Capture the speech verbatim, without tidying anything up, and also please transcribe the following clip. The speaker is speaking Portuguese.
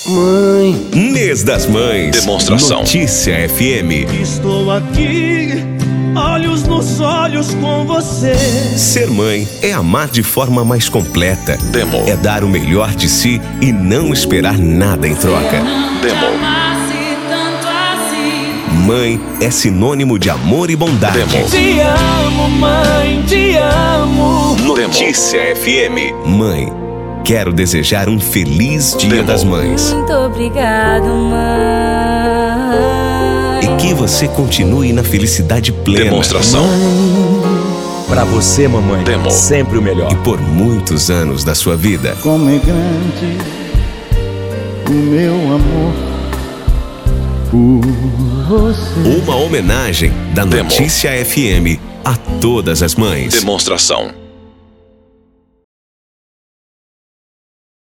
Mãe, Mês das Mães. Demonstração. Notícia F M. estou aqui, olhos nos olhos com você. Ser mãe é amar de forma mais completa. Demo. É dar o melhor de si e não esperar nada em troca. Demo. Mãe é sinônimo de amor e bondade. Demo. Te amo, mãe, te amo. Notícia F M. Mãe, quero desejar um feliz Dia Demo. das Mães. Muito obrigado, mãe. E que você continue na felicidade plena. Demonstração. Pra você, mamãe, Demo. sempre o melhor. E por muitos anos da sua vida. Como é grande o meu amor por você. Uma homenagem da Demo. Notícia F M a todas as mães. Demonstração.